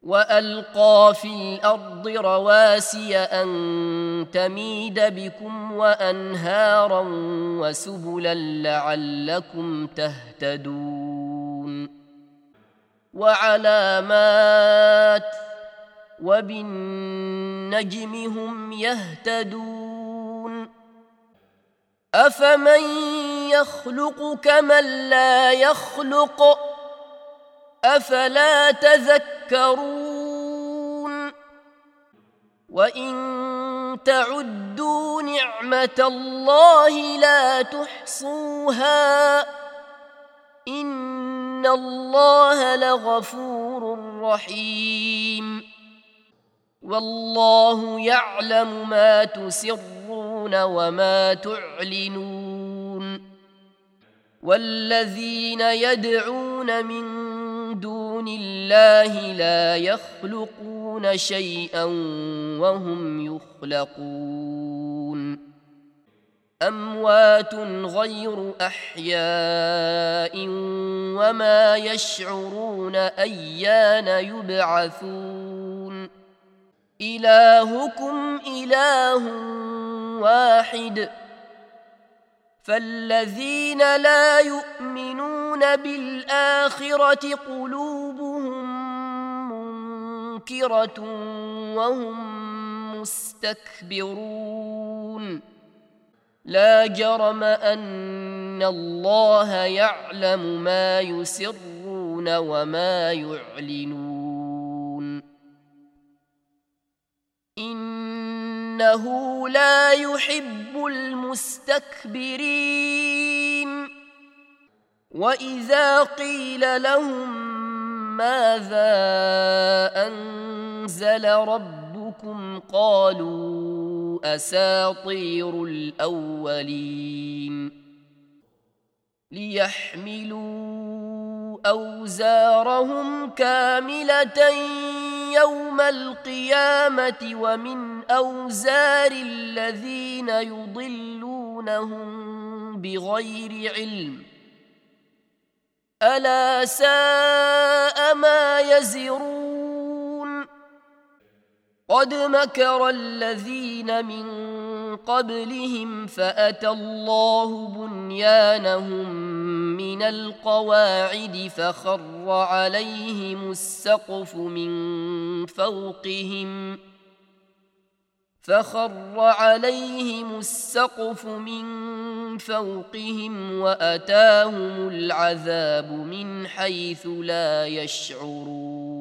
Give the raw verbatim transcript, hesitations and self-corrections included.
وألقى في الأرض رواسي أن تميد بكم وأنهارا وسبلا لعلكم تهتدون وعلامات وبالنجم هم يهتدون أفمن يخلق كمن لا يخلق أفلا تذكرون وإن تعدوا نعمة الله لا تحصوها إن الله لغفور رحيم والله يعلم ما تسرون وما تعلنون والذين يدعون من دون الله لا يخلقون شيئا وهم يخلقون أموات غير أحياء وما يشعرون أيان يبعثون إلهكم إله واحد فالذين لا يؤمنون بالآخرة قلوبهم منكرة وهم مستكبرون لا جرم أن الله يعلم ما يسرون وما يعلنون إنه لا يحب المستكبرين وإذا قيل لهم ماذا أنزل ربكم قالوا أساطير الأولين ليحملوا أوزارهم كاملة يوم القيامة ومن أوزار الذين يضلونهم بغير علم ألا ساء ما يزرون قد مكر الذين من قبلهم فأتى الله بنيانهم من القواعد فخر عليهم السقف من فوقهم فخر عليهم السقف من فوقهم وأتاهم العذاب من حيث لا يشعرون